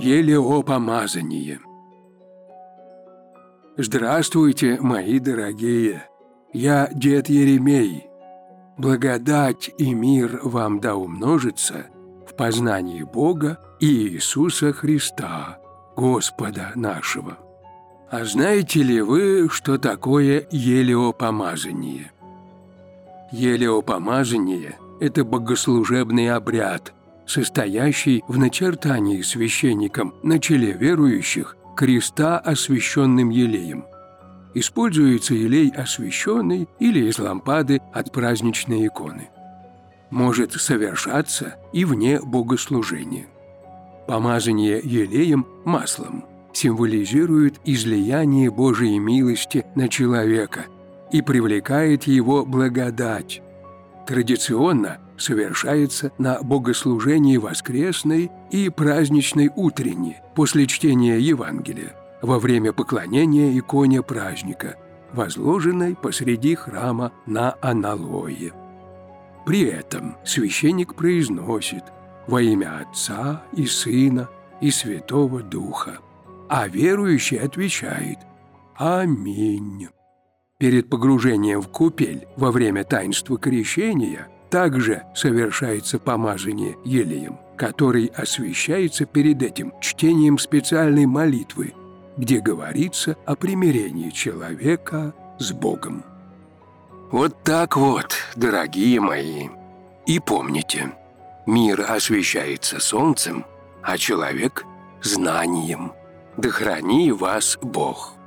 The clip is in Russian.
Елеопомазание. Здравствуйте, мои дорогие! Я дед Еремей. Благодать и мир вам да умножится в познании Бога и Иисуса Христа, Господа нашего. А знаете ли вы, что такое елеопомазание? Елеопомазание – это богослужебный обряд, состоящий в начертании священником на челе верующих креста освященным елеем. Используется елей освященный или из лампады от праздничной иконы. Может совершаться и вне богослужения. Помазание елеем маслом символизирует излияние Божией милости на человека и привлекает его благодать. Традиционно совершается на богослужении воскресной и праздничной утренней после чтения Евангелия, во время поклонения иконе праздника, возложенной посреди храма на аналое. При этом священник произносит «Во имя Отца и Сына и Святого Духа», а верующий отвечает «Аминь». Перед погружением в купель во время таинства крещения также совершается помазание елеем, который освящается перед этим чтением специальной молитвы, где говорится о примирении человека с Богом. Вот так вот, дорогие мои. И помните, мир освещается солнцем, а человек – знанием. Да храни вас Бог!